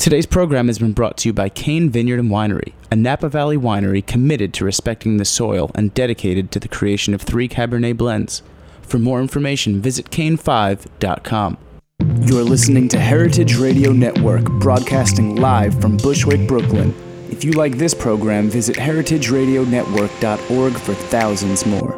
Today's program has been brought to you by Cane Vineyard and Winery, a Napa Valley winery committed to respecting the soil and dedicated to the creation of 3 Cabernet blends. For more information, visit cane5.com. You're listening to Heritage Radio Network, broadcasting live from Bushwick, Brooklyn. If you like this program, visit heritageradionetwork.org for thousands more.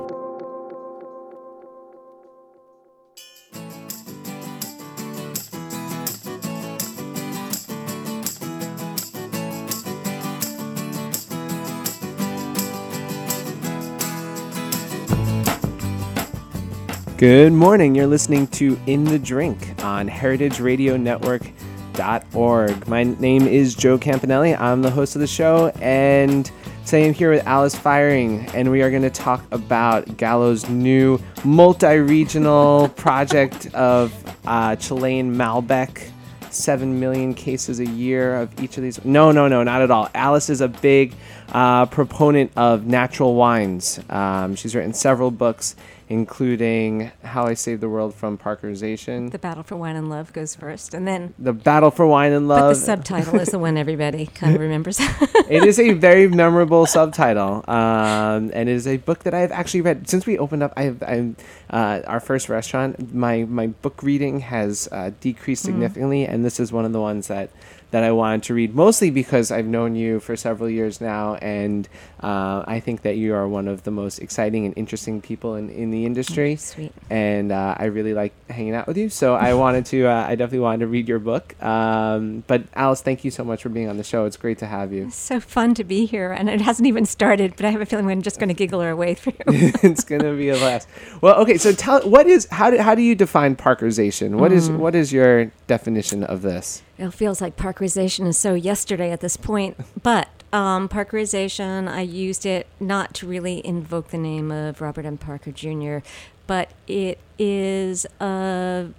Good morning. You're listening to In the Drink on heritageradionetwork.org. My name is Joe Campanelli. I'm the host of the show, and today I'm here with Alice Firing, and we are going to talk about Gallo's new multi-regional project of Chilean Malbec. 7 million cases a year of each of these. No, not at all. Alice is a big proponent of natural wines. She's written several books, including How I Saved the World from Parkerization. The Battle for Wine and Love goes first, and then The Battle for Wine and Love. But the subtitle is the one everybody kind of remembers. It is a very memorable subtitle, and it is a book that I have actually read since we opened up. Our first restaurant. My book reading has decreased significantly, and this is one of the ones that I wanted to read, mostly because I've known you for several years now, and I think that you are one of the most exciting and interesting people in the industry. Sweet. And I really like hanging out with you, so I definitely wanted to read your book. But Alice, thank you so much for being on the show. It's great to have you. It's so fun to be here, and it hasn't even started, but I have a feeling we're just going to giggle our way through. It's going to be a blast. Well, okay, so how do you define parkerization? What is your definition of this? It feels like parkerization is so yesterday at this point, but parkerization, I used it not to really invoke the name of Robert M. Parker Jr., but it is a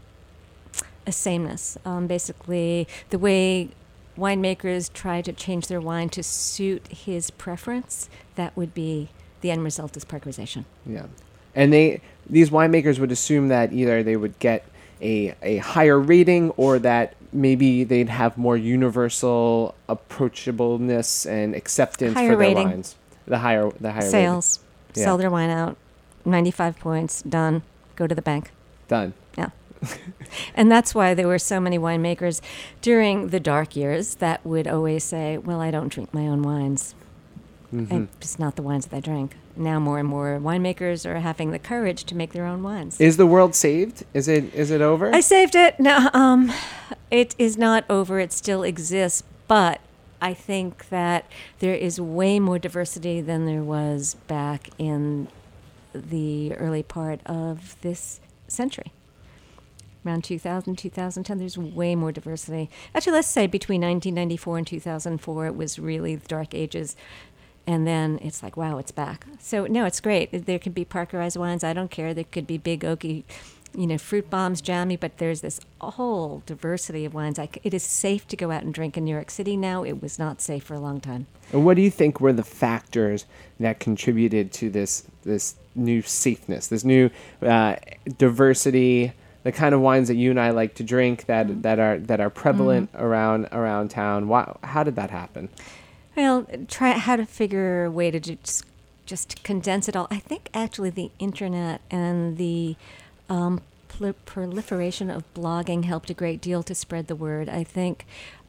sameness. Basically, the way winemakers try to change their wine to suit his preference, that would be the end result is parkerization. Yeah. And these winemakers would assume that either they would get a higher rating or that maybe they'd have more universal approachableness and acceptance higher for their rating. wines. The higher Sales. Yeah. Sell their wine out. 95 points. Done. Go to the bank. Done. Yeah. And that's why there were so many winemakers during the dark years that would always say, well, I don't drink my own wines. And it's not the wines that I drink. Now more and more winemakers are having the courage to make their own wines. Is the world saved? Is it over? I saved it. No, it is not over. It still exists. But I think that there is way more diversity than there was back in the early part of this century. Around 2000, 2010, there's way more diversity. Actually, let's say between 1994 and 2004, it was really the dark ages. And then it's like, wow, it's back. So, no, it's great. There could be Parkerized wines. I don't care. There could be big, oaky, fruit bombs, jammy. But there's this whole diversity of wines. It is safe to go out and drink in New York City now. It was not safe for a long time. And what do you think were the factors that contributed to this new safeness, this new diversity, the kind of wines that you and I like to drink that are prevalent around town? How did that happen? Well, how to figure a way to just condense it all. I think actually the internet and the proliferation of blogging helped a great deal to spread the word. I think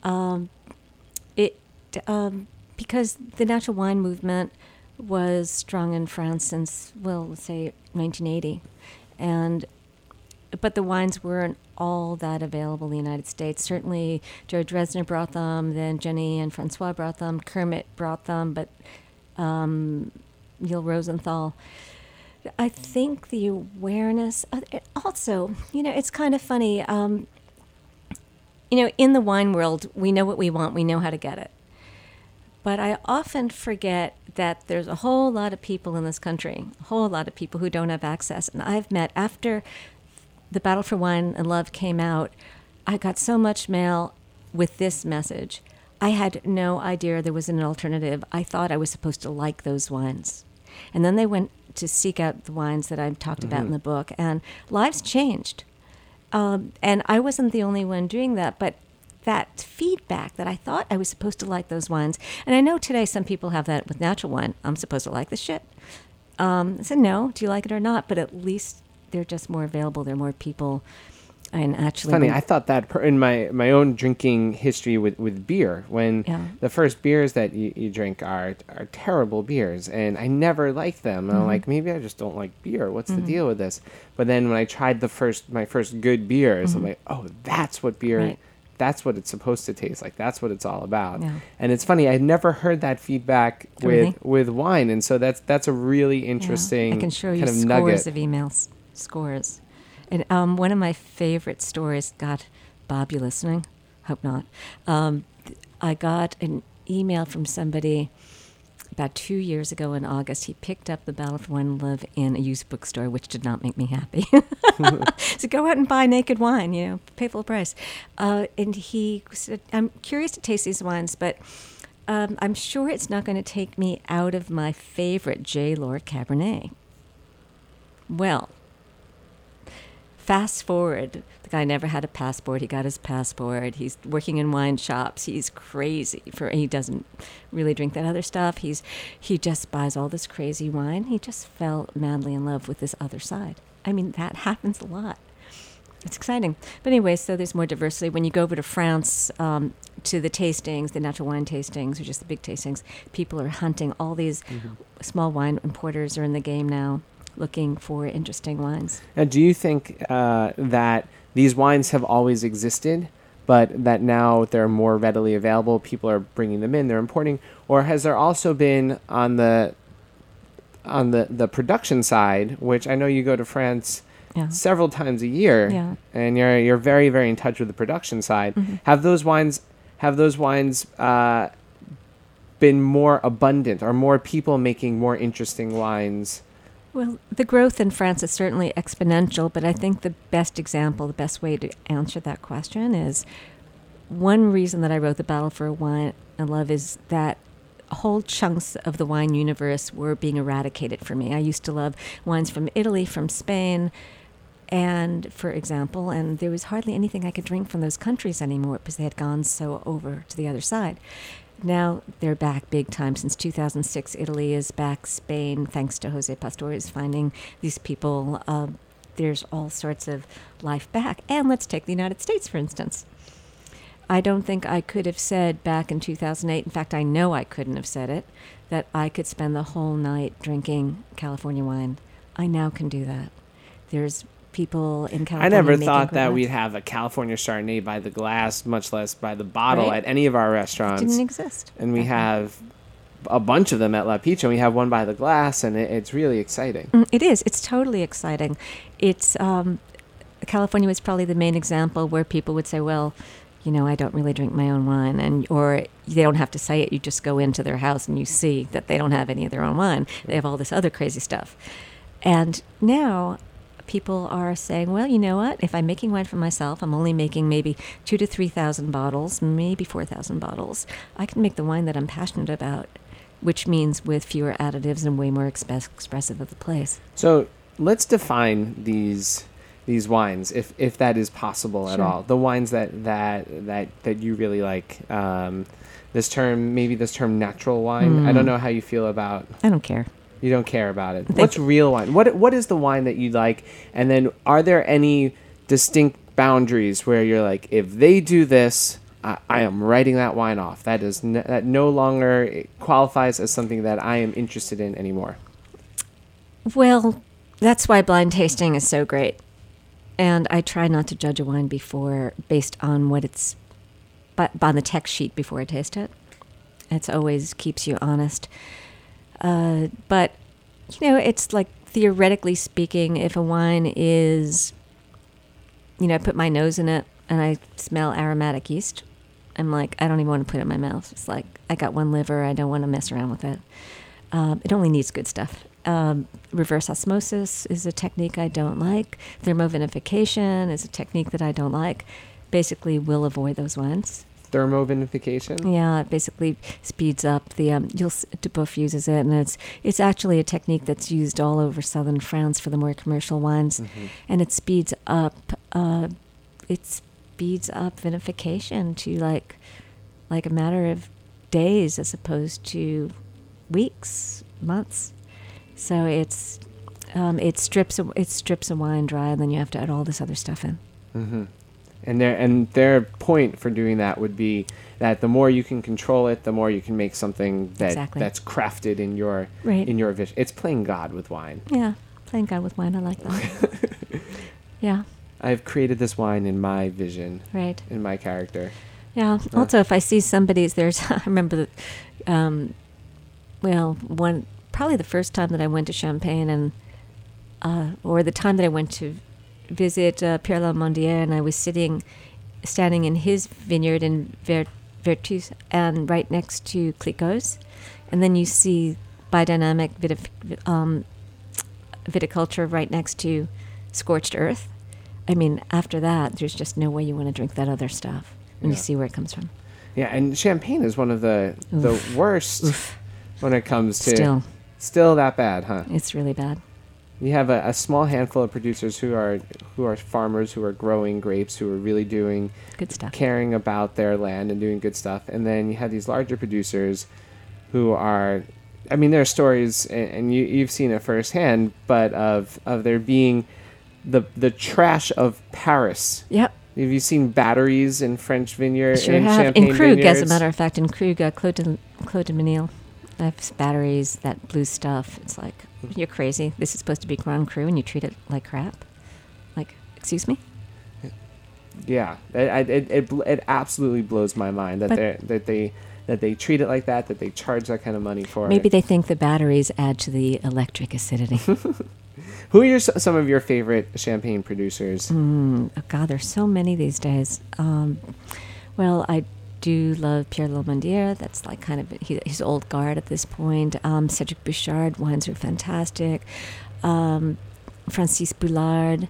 because the natural wine movement was strong in France since, let's say 1980, but the wines weren't all that available in the United States. Certainly, Joe Dresner brought them, then Jenny and Francois brought them, Kermit brought them, but Neil Rosenthal. I think the awareness, also, it's kind of funny. In the wine world, we know what we want, we know how to get it. But I often forget that there's a whole lot of people in this country, a whole lot of people who don't have access. And I've met after The Battle for Wine and Love came out, I got so much mail with this message. I had no idea there was an alternative. I thought I was supposed to like those wines. And then they went to seek out the wines that I've talked about in the book, and lives changed. And I wasn't the only one doing that, but that feedback that I thought I was supposed to like those wines. And I know today some people have that with natural wine. I'm supposed to like this shit. I said, no, do you like it or not? But at least they're just more available. There are more people. And actually, Funny, I thought that in my own drinking history with beer, when the first beers that you drink are terrible beers, and I never liked them. And I'm like, maybe I just don't like beer. What's the deal with this? But then when I tried my first good beers, I'm like, oh, that's what beer. Right. That's what it's supposed to taste like. That's what it's all about. Yeah. And it's funny, I had never heard that feedback Really? with wine, and so that's a really interesting I can show you kind of scores nugget. of emails. Scores. And one of my favorite stories, God, Bob, you listening? Hope not. I got an email from somebody about 2 years ago in August. He picked up The Battle for Wine and Love in a used bookstore, which did not make me happy. So go out and buy Naked Wine, pay full price. And he said, I'm curious to taste these wines, but I'm sure it's not going to take me out of my favorite J. Lord Cabernet. Well, fast forward, the guy never had a passport. He got his passport. He's working in wine shops. He's crazy. He doesn't really drink that other stuff. He just buys all this crazy wine. He just fell madly in love with this other side. I mean, that happens a lot. It's exciting. But anyway, so there's more diversity. When you go over to France, to the tastings, the natural wine tastings, or just the big tastings, people are hunting. All these small wine importers are in the game now, looking for interesting wines. Now, do you think that these wines have always existed, but that now they're more readily available? People are bringing them in, they're importing, or has there also been on the production side, which I know you go to France several times a year, and you're very, very in touch with the production side. Have those wines been more abundant? Are more people making more interesting wines? Well, the growth in France is certainly exponential, but I think the best example, the best way to answer that question is one reason that I wrote The Battle for Wine and Love is that whole chunks of the wine universe were being eradicated for me. I used to love wines from Italy, from Spain, and for example, and there was hardly anything I could drink from those countries anymore because they had gone so over to the other side. Now they're back big time. Since 2006, Italy is back. Spain, thanks to Jose Pastor, is finding these people. There's all sorts of life back. And let's take the United States, for instance. I don't think I could have said back in 2008, in fact, I know I couldn't have said it, that I could spend the whole night drinking California wine. I now can do that. There's people in California. I never thought that we'd have a California Chardonnay by the glass, much less by the bottle, at any of our restaurants. It didn't exist. And we have a bunch of them at La Picha, and we have one by the glass, and it's really exciting. It is. It's totally exciting. It's California was probably the main example where people would say, well, I don't really drink my own wine, or they don't have to say it. You just go into their house and you see that they don't have any of their own wine. They have all this other crazy stuff. And now people are saying, well, you know what? If I'm making wine for myself, I'm only making maybe 2,000 to 3,000 bottles, maybe 4,000 bottles. I can make the wine that I'm passionate about, which means with fewer additives and way more expressive of the place. So let's define these wines, if that is possible at all. The wines that you really like. This term natural wine. I don't know how you feel about. I don't care. You don't care about it. What's real wine? What is the wine that you like? And then are there any distinct boundaries where you're like, if they do this, I am writing that wine off. That no longer qualifies as something that I am interested in anymore. Well, that's why blind tasting is so great. And I try not to judge a wine based on what it's, but on the text sheet before I taste it. It always keeps you honest. But, it's like theoretically speaking, if a wine is, I put my nose in it and I smell aromatic yeast, I'm like, I don't even want to put it in my mouth. It's like, I got one liver. I don't want to mess around with it. It only needs good stuff. Reverse osmosis is a technique I don't like. Thermovinification is a technique that I don't like. Basically, we'll avoid those wines. Thermovinification? Yeah, it basically speeds up the. Duboeuf uses it, and it's actually a technique that's used all over southern France for the more commercial wines, and it speeds up. It's speeds up vinification to like a matter of days as opposed to weeks, months. So it strips a wine dry, and then you have to add all this other stuff in. Mm-hmm. And their point for doing that would be that the more you can control it, the more you can make something that's crafted in your vision. It's playing God with wine. Yeah, playing God with wine. I like that. Yeah. I've created this wine in my vision. Right. In my character. Yeah. Also, if I see somebody's, I remember probably the first time that I went to Champagne, and or the time that I went to visit Pierre Lamandière, and I was standing in his vineyard in Vertus, and right next to Clicquot's, and then you see biodynamic viticulture right next to Scorched Earth. I mean, after that, there's just no way you want to drink that other stuff when you see where it comes from. Yeah, and Champagne is one of the worst when it comes to... Still that bad, huh? It's really bad. You have a small handful of producers who are farmers, who are growing grapes, who are really doing good stuff, caring about their land and doing good stuff. And then you have these larger producers who are, I mean, there are stories, and you've seen it firsthand, but of there being the trash of Paris. Yep. Have you seen batteries in French vineyards? Sure have. Champagne In Krug, vineyards? as a matter of fact, in Krug, Claude de Menil. I have batteries, that blue stuff. It's like, you're crazy. This is supposed to be Grand Cru, and you treat it like crap. Like, excuse me? Yeah, it absolutely blows my mind that they treat it like that they charge that kind of money for it. Maybe they think the batteries add to the electric acidity. Who are some of your favorite champagne producers? Oh God, there's so many these days. Well, I do love Pierre Lamandière. That's like kind of his old guard at this point. Cedric Bouchard, wines are fantastic. Francis Boulard,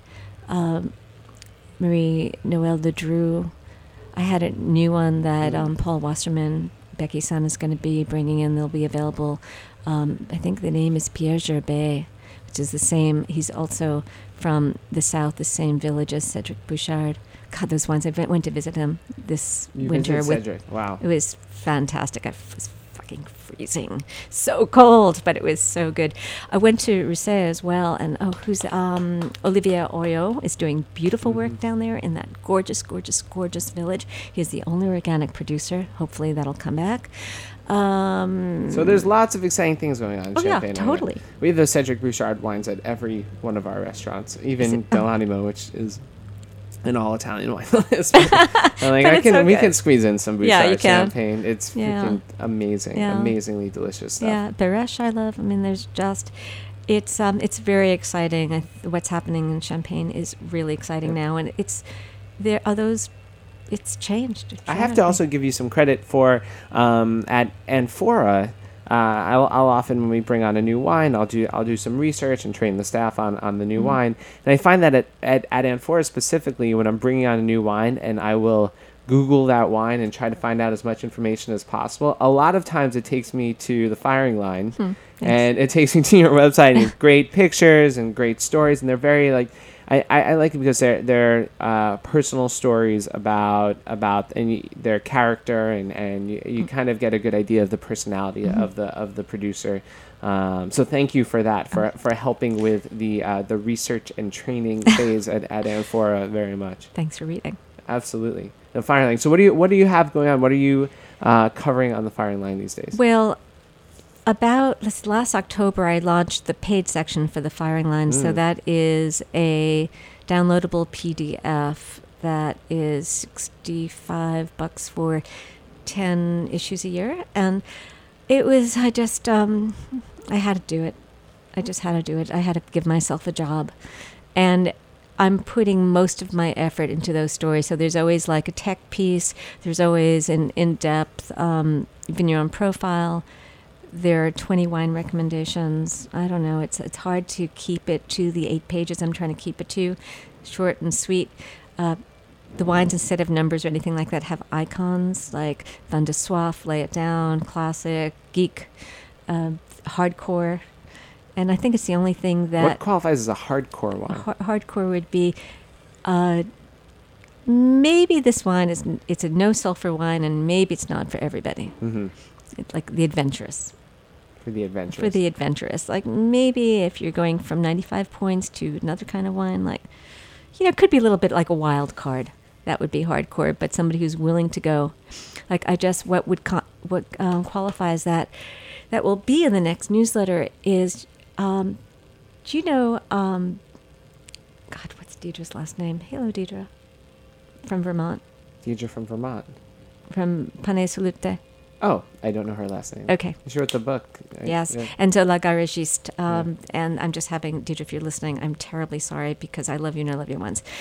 Marie-Noël Ledru. I had a new one that Paul Wasserman, Becky's son, is going to be bringing in. They'll be available. I think the name is Pierre Gerbet, which is the same. He's also from the south, the same village as Cedric Bouchard. God, those wines. I went to visit him this winter. Cedric. Wow. It was fantastic. I was fucking freezing. So cold, but it was so good. I went to Rousset as well, and Olivier Oyo is doing beautiful work down there in that gorgeous, gorgeous, gorgeous village. He's the only organic producer. Hopefully that'll come back. So there's lots of exciting things going on in Champagne. Yeah, totally. We have those Cedric Bouchard wines at every one of our restaurants, even Del Animo, which is an all Italian wine list. We can squeeze in some Bouchard champagne. It's freaking amazing, amazingly delicious stuff. Yeah, Beresh I love. I mean, there's just it's very exciting. What's happening in Champagne is really exciting now, and it's changed. I have to also give you some credit for at Amphora. I'll often, when we bring on a new wine, I'll do some research and train the staff on the new wine. And I find that at Amphora specifically, when I'm bringing on a new wine, and I will Google that wine and try to find out as much information as possible, a lot of times it takes me to the firing line, and it takes me to your website and great pictures and great stories, and they're very like. I like it because they're personal stories about their character, and you kind of get a good idea of the personality of the producer. So thank you for that, for helping with the research and training phase at Amphora very much. Thanks for reading. Absolutely. The firing line. So what do you have going on? What are you covering on the firing line these days? Well, about last October, I launched the paid section for the firing line. So that is a downloadable PDF that is $65 for 10 issues a year. And it was, I had to do it. I just had to do it. I had to give myself a job. And I'm putting most of my effort into those stories. So there's always like a tech piece. There's always an in-depth vigneron profile. There are 20 wine recommendations. I don't know. It's hard to keep it to the 8 pages I'm trying to keep it to. Short and sweet. The wines, instead of numbers or anything like that, have icons like Vin de Soif, Lay It Down, Classic, Geek, Hardcore. And I think it's the only thing that... What qualifies as a hardcore wine? Hardcore would be maybe this wine it's a no sulfur wine, and maybe it's not for everybody. It's like the adventurous. For the adventurous. For the adventurous. Like maybe if you're going from 95 points to another kind of wine, like, it could be a little bit like a wild card. That would be hardcore, but somebody who's willing to go. Like what qualifies that will be in the next newsletter is, do you know, God, what's Deidre's last name? Hello, Deidre. From Vermont. Deidre from Vermont. From Pane Salute. Oh, I don't know her last name. Okay. She wrote the book. Yes. Yeah. And so La Garagiste, and I'm just having, Deidre, if you're listening, I'm terribly sorry because I love you and I love your wines.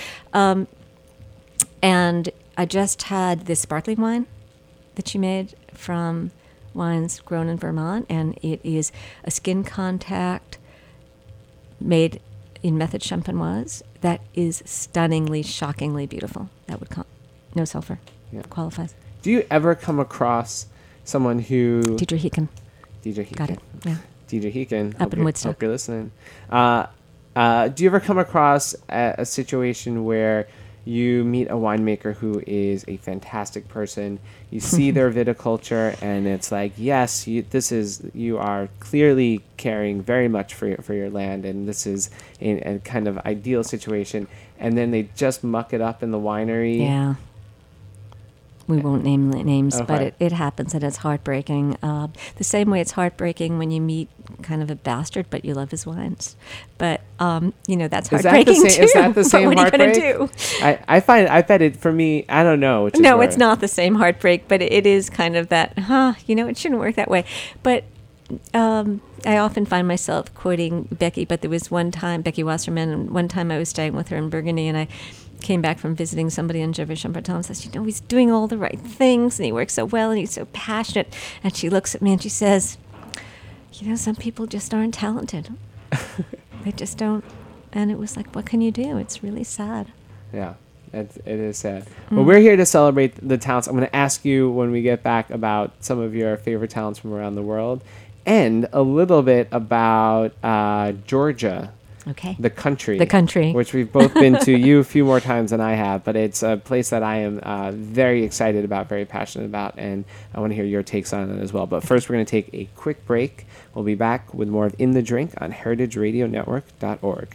And I just had this sparkling wine that she made from wines grown in Vermont, and it is a skin contact made in Method Champenoise that is stunningly, shockingly beautiful. That would no sulfur. Yeah. Qualifies. Do you ever come across someone who... Deidre Heeken. Got it, yeah. Deidre Heeken. Up in Woodstock. Hope you're listening. Do you ever come across a situation where you meet a winemaker who is a fantastic person, you see their viticulture, and it's like, yes, you are clearly caring very much for your land, and this is a kind of ideal situation, and then they just muck it up in the winery? Yeah. We won't name names, Okay. but it happens, and it's heartbreaking. The same way it's heartbreaking when you meet kind of a bastard, but you love his wines. But, that's heartbreaking, too. Is that the same what heartbreak? What are you going to do? I bet it, for me, I don't know. It's not the same heartbreak, but it is kind of that, it shouldn't work that way. But I often find myself quoting Becky, but there was one time, Becky Wasserman, and one time I was staying with her in Burgundy, and I came back from visiting somebody in Gevrey-Chambertin and says, he's doing all the right things, and he works so well, and he's so passionate. And she looks at me and she says, some people just aren't talented. They just don't. And it was like, what can you do? It's really sad. Yeah, it is sad. Well, we're here to celebrate the talents. I'm going to ask you when we get back about some of your favorite talents from around the world, and a little bit about Georgia. Okay. The country. Which we've both been to, you a few more times than I have, but it's a place that I am very excited about, very passionate about, and I want to hear your takes on it as well. But first, we're going to take a quick break. We'll be back with more of In the Drink on heritageradionetwork.org.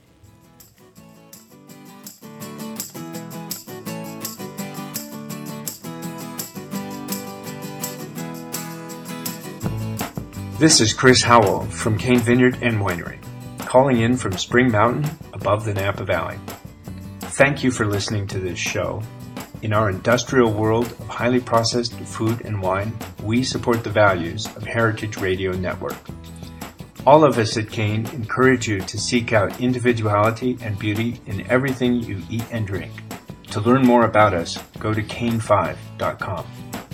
This is Chris Howell from Cane Vineyard and Winery, calling in from Spring Mountain above the Napa Valley. Thank you for listening to this show. In our industrial world of highly processed food and wine, we support the values of Heritage Radio Network. All of us at Cane encourage you to seek out individuality and beauty in everything you eat and drink. To learn more about us, go to cane5.com.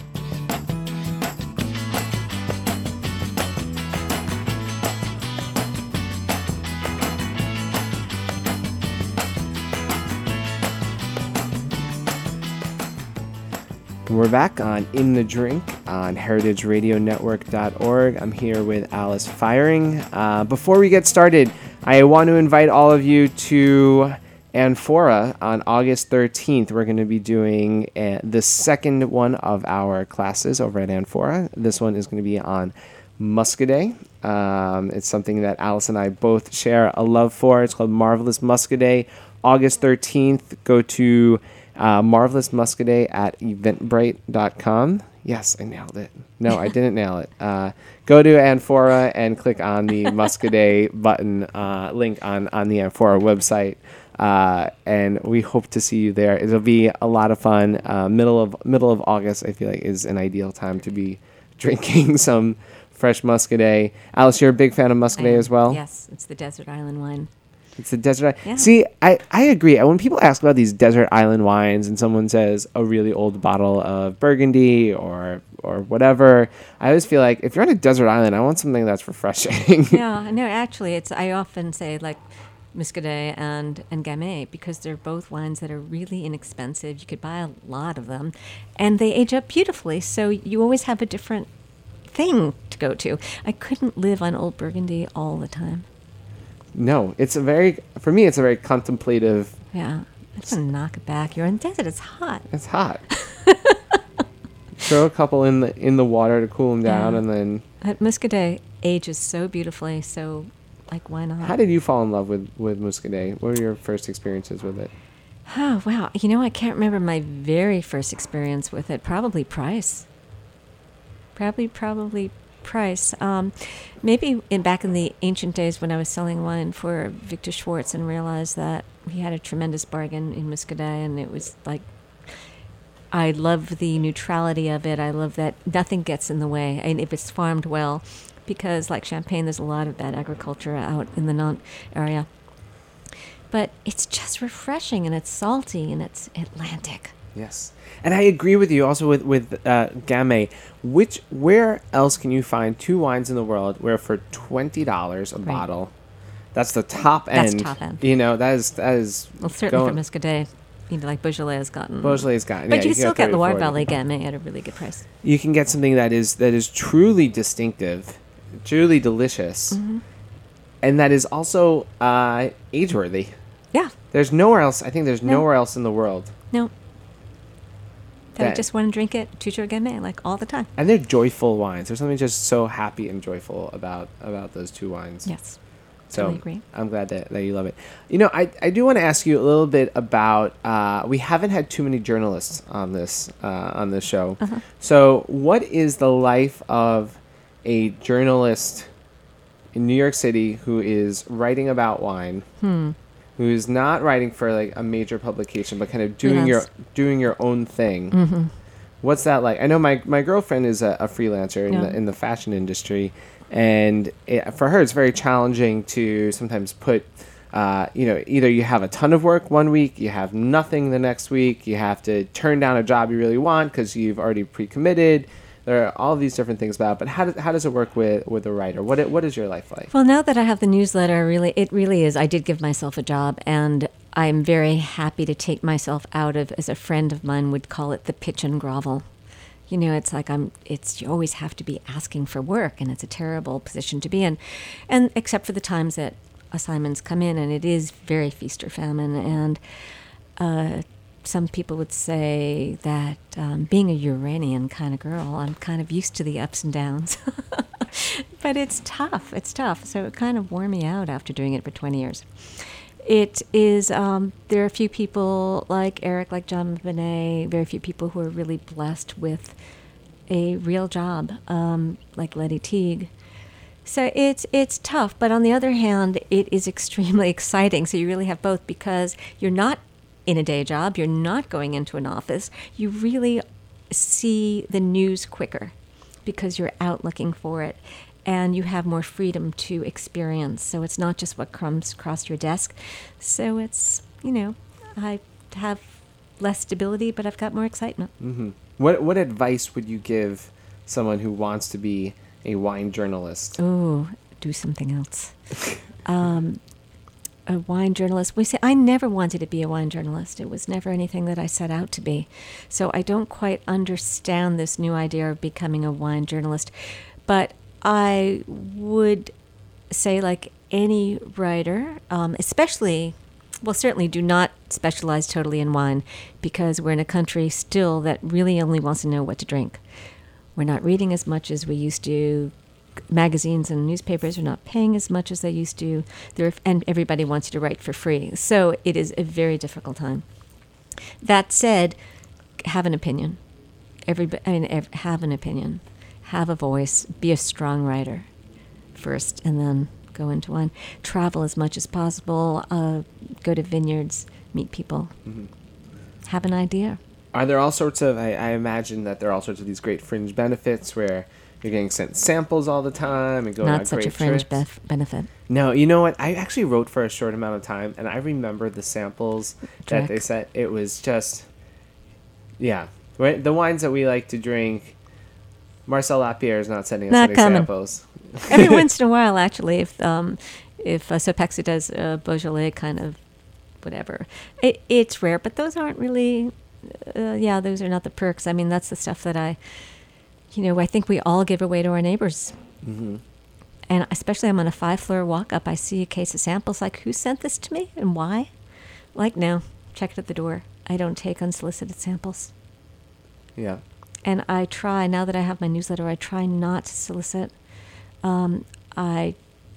We're back on In the Drink on heritageradionetwork.org. I'm here with Alice Firing. Before we get started, I want to invite all of you to Amphora on August 13th. We're going to be doing the second one of our classes over at Amphora. This one is going to be on Muscadet. It's something that Alice and I both share a love for. It's called Marvelous Muscadet. August 13th, go to Marvelous Muscadet at eventbrite.com. Yes, I nailed it. No, I didn't nail it. Go to Amphora and click on the Muscadet button link on the Amphora website, and we hope to see you there. It'll be a lot of fun. Middle of August, I feel like, is an ideal time to be drinking some fresh Muscadet. Alice, you're a big fan of Muscadet as well? Yes, it's the desert island wine. It's the desert. Yeah. See, I agree. When people ask about these desert island wines and someone says a really old bottle of Burgundy or whatever, I always feel like if you're on a desert island, I want something that's refreshing. Yeah, no, actually, I often say like Muscadet and Gamay, because they're both wines that are really inexpensive. You could buy a lot of them, and they age up beautifully. So you always have a different thing to go to. I couldn't live on old Burgundy all the time. No, for me, it's a very contemplative Yeah. That's a knock it back. You're in the desert. It's hot. It's hot. Throw a couple in the water to cool them down, and then. Muscadet ages so beautifully. So, like, why not? How did you fall in love with Muscadet? What were your first experiences with it? Oh wow! I can't remember my very first experience with it. Probably Price. Probably Price. Maybe back in the ancient days when I was selling wine for Victor Schwartz and realized that he had a tremendous bargain in Muscadet, and it was like, I love the neutrality of it. I love that nothing gets in the way, and if it's farmed well, because like Champagne, there's a lot of bad agriculture out in the Nantes area. But it's just refreshing, and it's salty, and it's Atlantic. Yes, and I agree with you also with Gamay. Where else can you find two wines in the world where for $20 a bottle, that's the top end. That's top end. That is. Well, certainly for Muscadet, like Beaujolais has gotten. But you can still get Loire Valley Gamay at a really good price. You can get something that is truly distinctive, truly delicious, and that is also age-worthy. Yeah. There's nowhere else. I think there's nowhere else in the world. No. I just want to drink it, Toujours Gamay, like all the time. And they're joyful wines. There's something just so happy and joyful about those two wines. Yes. So totally agree. I'm glad that you love it. I do want to ask you a little bit about. We haven't had too many journalists on this show. Uh-huh. So what is the life of a journalist in New York City who is writing about wine? Who's not writing for like a major publication, but kind of doing your own thing. Mm-hmm. What's that like? I know my girlfriend is a freelancer in the fashion industry, and for her it's very challenging to sometimes put, either you have a ton of work one week, you have nothing the next week, you have to turn down a job you really want because you've already pre-committed. There are all these different things about it, but how does it work with a writer? What is your life like? Well, now that I have the newsletter, it really is. I did give myself a job, and I'm very happy to take myself out of, as a friend of mine would call it, the pitch and grovel. It's like you always have to be asking for work, and it's a terrible position to be in. And except for the times that assignments come in, and it is very feast or famine, and some people would say that being a Uranian kind of girl, I'm kind of used to the ups and downs. But it's tough. So it kind of wore me out after doing it for 20 years. It is, there are a few people like Eric, like John Benet, very few people who are really blessed with a real job, like Letty Teague. So it's tough, but on the other hand, it is extremely exciting. So you really have both, because you're not in a day job, you're not going into an office, you really see the news quicker because you're out looking for it, and you have more freedom to experience. So it's not just what comes across your desk. So it's, I have less stability, but I've got more excitement. Mm-hmm. What advice would you give someone who wants to be a wine journalist? Oh, do something else. A wine journalist. I never wanted to be a wine journalist. It was never anything that I set out to be. So I don't quite understand this new idea of becoming a wine journalist. But I would say, like any writer, certainly do not specialize totally in wine, because we're in a country still that really only wants to know what to drink. We're not reading as much as we used to. Magazines and newspapers are not paying as much as they used to, and everybody wants you to write for free. So it is a very difficult time. That said, have an opinion. Have an opinion. Have a voice. Be a strong writer first, and then go into wine. Travel as much as possible. Go to vineyards. Meet people. Mm-hmm. Have an idea. Are there all sorts of? I imagine that there are all sorts of these great fringe benefits where you're getting sent samples all the time and going on great trips. Not such a fringe benefit. No, you know what? I actually wrote for a short amount of time, and I remember the samples that they sent. It was just, the wines that we like to drink. Marcel Lapierre is not sending us any samples. Every once in a while, actually, if Sopexi does Beaujolais kind of whatever, it's rare. But those aren't really, those are not the perks. I mean, that's the stuff that I think we all give away to our neighbors. Mm-hmm. And especially I'm on a 5-floor walk-up, I see a case of samples, like, who sent this to me and why? Like, no, check it at the door. I don't take unsolicited samples. Yeah. And I try, now that I have my newsletter, I try not to solicit. I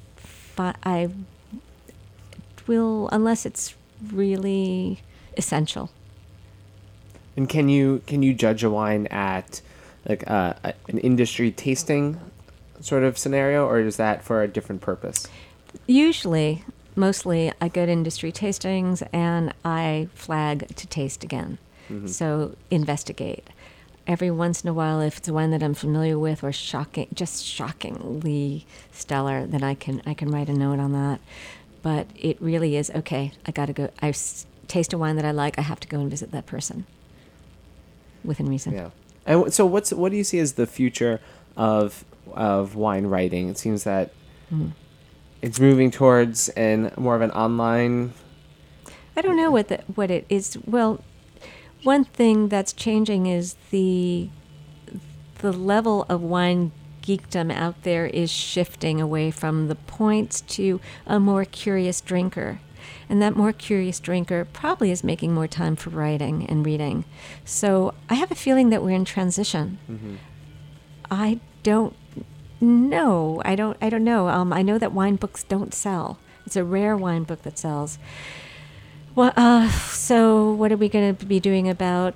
will, unless it's really essential. And can you judge a wine at like an industry tasting sort of scenario, or is that for a different purpose? Usually, mostly, I go to industry tastings and I flag to taste again. Mm-hmm. So investigate. Every once in a while, if it's a wine that I'm familiar with or shockingly stellar, then I can write a note on that. But it really is, okay, I got to go. Taste a wine that I like, I have to go and visit that person within reason. Yeah. And so what do you see as the future of wine writing? It seems that it's moving towards more of an online. I don't know what it is. Well, one thing that's changing is the level of wine geekdom out there is shifting away from the points to a more curious drinker. And that more curious drinker probably is making more time for writing and reading. So I have a feeling that we're in transition. Mm-hmm. I don't know. I don't know. I know that wine books don't sell. It's a rare wine book that sells. Well, so what are we going to be doing about...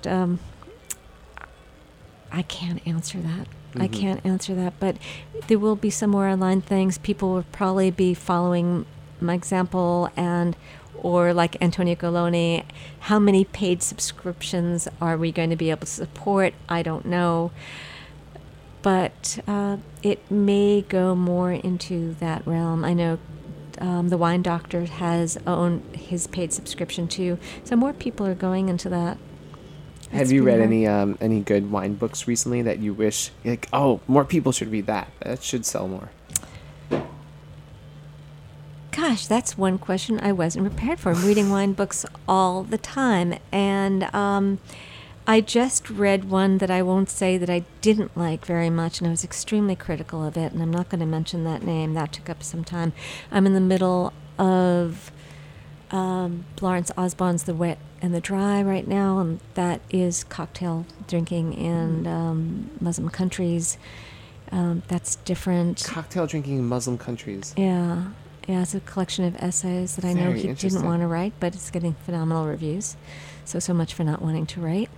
I can't answer that. Mm-hmm. I can't answer that. But there will be some more online things. People will probably be following my example, or like Antonio Goloni, how many paid subscriptions are we going to be able to support? I don't know. But it may go more into that realm. I know the Wine Doctor has owned his paid subscription too, so more people are going into that. Have you read any good wine books recently that you wish, like, oh, more people should read that? That should sell more. Gosh, that's one question I wasn't prepared for. I'm reading wine books all the time, and I just read one that I won't say that I didn't like very much, and I was extremely critical of it, and I'm not going to mention that name. That took up some time. I'm in the middle of Lawrence Osborne's The Wet and the Dry right now, and that is cocktail drinking in Muslim countries. That's different. Cocktail drinking in Muslim countries. Yeah, it's a collection of essays that I know Very he didn't want to write, but it's getting phenomenal reviews. So much for not wanting to write.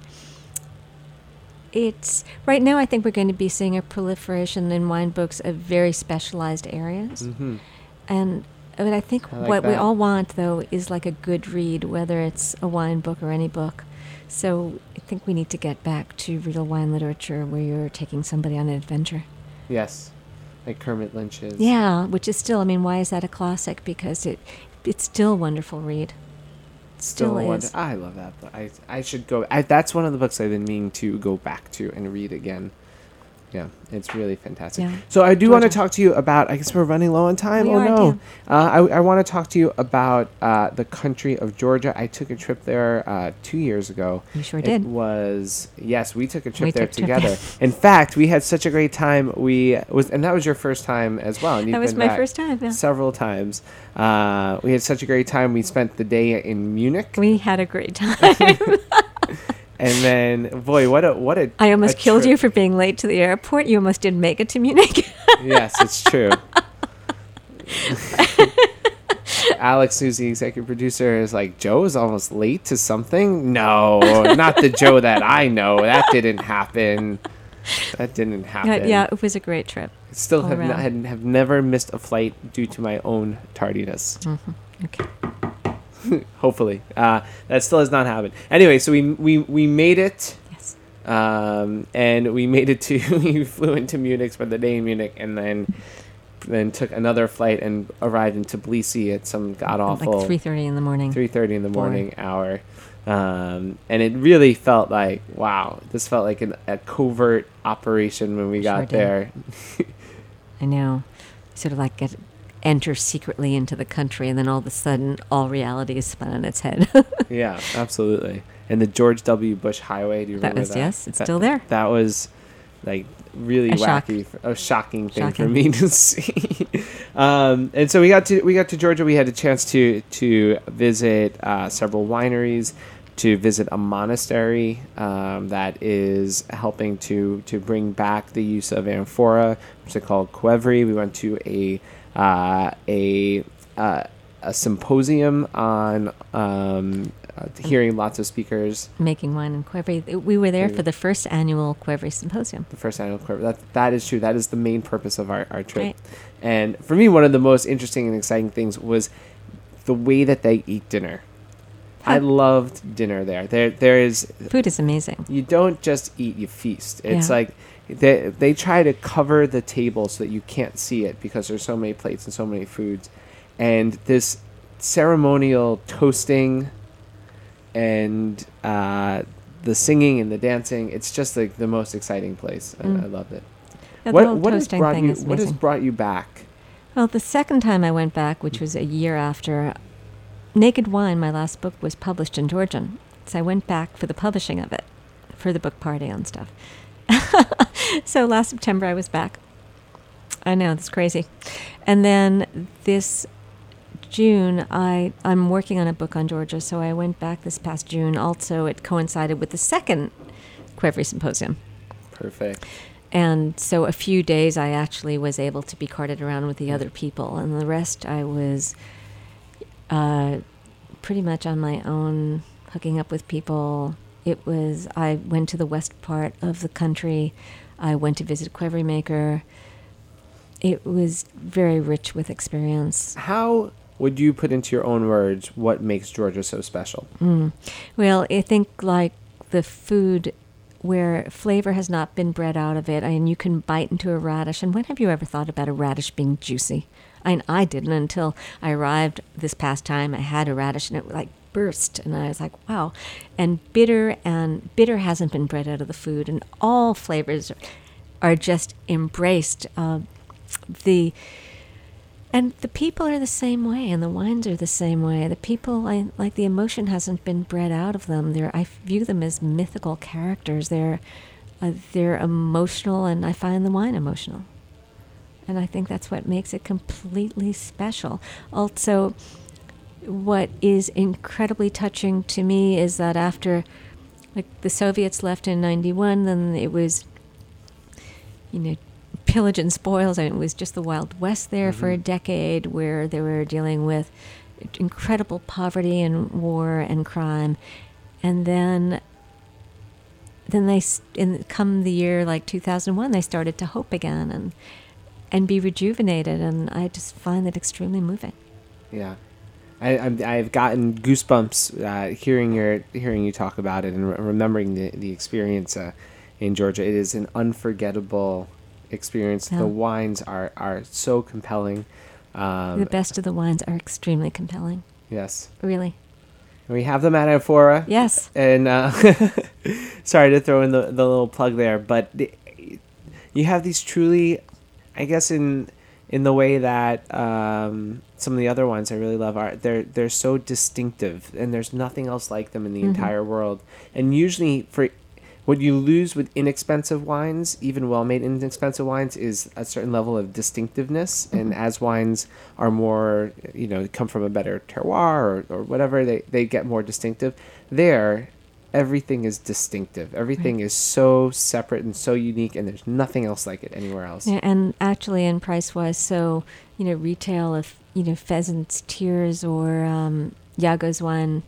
It's right now, I think we're going to be seeing a proliferation in wine books of very specialized areas. Mm-hmm. But I think what we all want, though, is like a good read, whether it's a wine book or any book. So I think we need to get back to real wine literature where you're taking somebody on an adventure. Yes, like Kermit Lynch's. Yeah, which is still, why is that a classic? Because it's still a wonderful read. Still is. I love that book. I should go. That's one of the books I've been meaning to go back to and read again. Yeah, it's really fantastic. Yeah. So I do want to talk to you about, I guess we're running low on time. We oh, are, no. Dan. I want to talk to you about the country of Georgia. I took a trip there 2 years ago. You sure did. It was, yes, we took a trip We there took a trip together. In fact, we had such a great time. And that was your first time as well. And you've That was been my back first time, yeah. several times. We had such a great time. We spent the day in Munich. We had a great time. And then, boy, what a I almost killed trip. you for being late to the airport. You almost didn't make it to Munich. Yes, it's true. Alex, who's the executive producer, is like, Joe is almost late to something? No, not the Joe that I know. That didn't happen. Yeah, it was a great trip. Still all around. have never missed a flight due to my own tardiness. Mm-hmm. Okay. Hopefully. That still has not happened. Anyway, so we made it. Yes. And we made it to, we flew into Munich, spent the day in Munich, and then took another flight and arrived in Tbilisi at some god-awful... Like 3:30 in the morning. 3:30 in the morning hour. And it really felt like, wow, this felt like a covert operation when we got there. I know. Sort of like enter secretly into the country, and then all of a sudden, all reality is spun on its head. Yeah, absolutely. And the George W. Bush Highway, do you remember that? Yes, it's still there. That was like really shocking thing for me to see. And so we got to Georgia. We had a chance to visit several wineries, to visit a monastery that is helping to bring back the use of amphora, which they call Qvevri. We went to a symposium on hearing lots of speakers. Making wine in Qvevri. We were there for the first annual Qvevri symposium. The first annual Qvevri. That is true. That is the main purpose of our trip. Right. And for me, one of the most interesting and exciting things was the way that they eat dinner. I loved dinner there. There is food is amazing. You don't just eat, you feast. It's Yeah. like they try to cover the table so that you can't see it because there's so many plates and so many foods. And this ceremonial toasting and the singing and the dancing, it's just like the most exciting place. I loved it. The whole What has toasting brought thing you? is What has amazing. brought you back? Well, the second time I went back, which was a year after, Naked Wine, my last book, was published in Georgian. So I went back for the publishing of it, for the book party and stuff. So last September I was back. I know, it's crazy. And then this June, I'm working on a book on Georgia, so I went back this past June. Also, it coincided with the second Qvevri Symposium. Perfect. And so a few days I actually was able to be carted around with the other people, and the rest I was pretty much on my own, hooking up with people. I went to the west part of the country. I went to visit a Qvevri maker. It was very rich with experience. How would you put into your own words what makes Georgia so special? Well, I think like the food where flavor has not been bred out of it, and you can bite into a radish. And when have you ever thought about a radish being juicy? I didn't until I arrived this past time. I had a radish and it like burst, and I was like, wow. And bitter hasn't been bred out of the food, and all flavors are just embraced. And the people are the same way, and the wines are the same way. The people, like the emotion hasn't been bred out of them. I view them as mythical characters. They're emotional, and I find the wine emotional. And I think that's what makes it completely special. Also, what is incredibly touching to me is that after, like, the Soviets left in 91, then it was, pillage and spoils. I mean, it was just the Wild West there for a decade, where they were dealing with incredible poverty and war and crime. And then come the year like 2001, they started to hope again and be rejuvenated. And I just find that extremely moving. Yeah. I've gotten goosebumps hearing you talk about it and remembering the experience in Georgia. It is an unforgettable experience. Yeah. The wines are so compelling. The best of the wines are extremely compelling. Yes. Really. We have them at Amphora. Yes. And sorry to throw in the little plug there, but you have these truly, I guess in the way that some of the other wines I really love are, they're so distinctive, and there's nothing else like them in the entire world. And usually for what you lose with inexpensive wines, even well-made inexpensive wines, is a certain level of distinctiveness. And as wines are more, come from a better terroir or whatever, they get more distinctive. There, everything is distinctive. Everything is so separate and so unique, and there's nothing else like it anywhere else. Yeah, and actually, in price-wise, so, retail of, Pheasant's Tears or Yago's wine,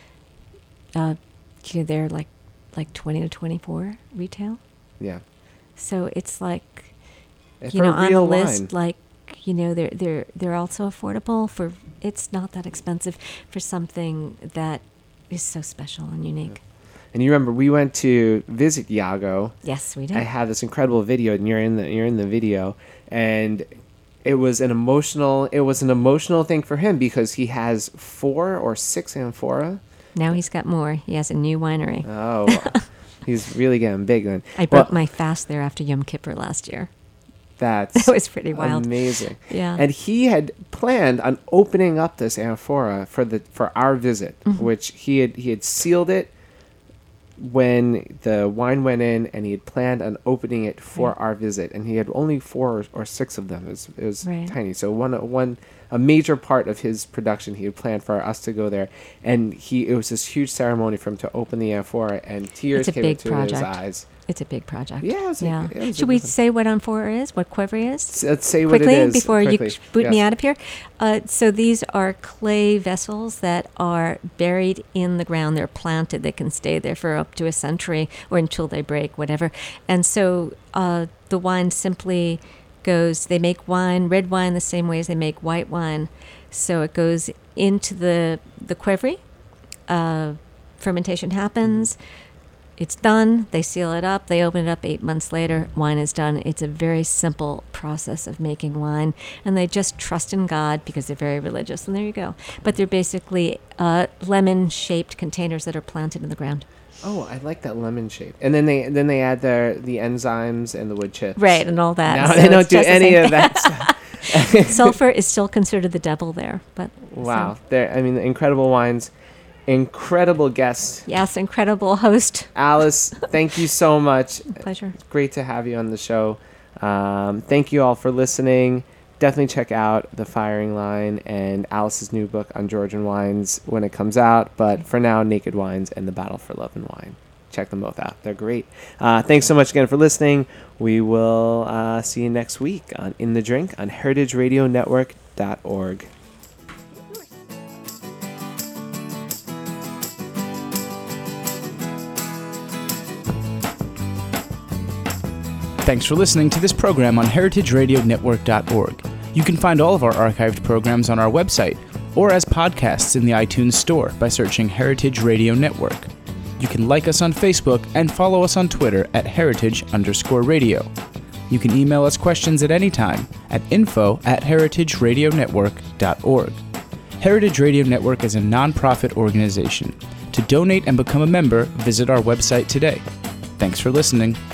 they're like 20 to 24 retail. Yeah. So it's like, For a on real the list, wine. like, they're also affordable it's not that expensive for something that is so special and unique. And you remember we went to visit Yago. Yes, we did. I have this incredible video, and you're in the video, and it was an emotional thing for him because he has 4 or 6 amphora. Now he's got more. He has a new winery. Oh, he's really getting big then. I broke my fast there after Yom Kippur last year. That was pretty wild. Amazing. Yeah. And he had planned on opening up this amphora for our visit, which he had sealed it when the wine went in, and he had planned on opening it for our visit, and he had only 4 or 6 of them. It was tiny. So a major part of his production he had planned for us to go there, and it was this huge ceremony for him to open the amphora, and tears came into his eyes. It's a big project. Yeah. Should we say what amphora is? What Qvevri is? Let's say quickly, what it is. Before you boot me out of here. So these are clay vessels that are buried in the ground. They're planted. They can stay there for up to a century or until they break, whatever. And so the wine simply goes, they make red wine the same way as they make white wine. So it goes into the Qvevri. Fermentation happens. It's done. They seal it up. They open it up 8 months later. Wine is done. It's a very simple process of making wine. And they just trust in God because they're very religious. And there you go. But they're basically lemon-shaped containers that are planted in the ground. Oh, I like that lemon shape. And then they add the enzymes and the wood chips. Right, and all that. No, so they don't do any of that stuff. Sulfur is still considered the devil there. But wow. Incredible wines. Incredible guest. Yes, incredible host. Alice, thank you so much. Pleasure. It's great to have you on the show. Thank you all for listening. Definitely check out The Firing Line and Alice's new book on Georgian wines when it comes out. But for now, Naked Wines and The Battle for Love and Wine. Check them both out. They're great. Thanks so much again for listening. We will see you next week on In the Drink on heritageradionetwork.org. Thanks for listening to this program on heritageradionetwork.org. You can find all of our archived programs on our website or as podcasts in the iTunes Store by searching Heritage Radio Network. You can like us on Facebook and follow us on Twitter at @heritage_radio. You can email us questions at any time at info@heritageradionetwork.org. Heritage Radio Network is a non-profit organization. To donate and become a member, visit our website today. Thanks for listening.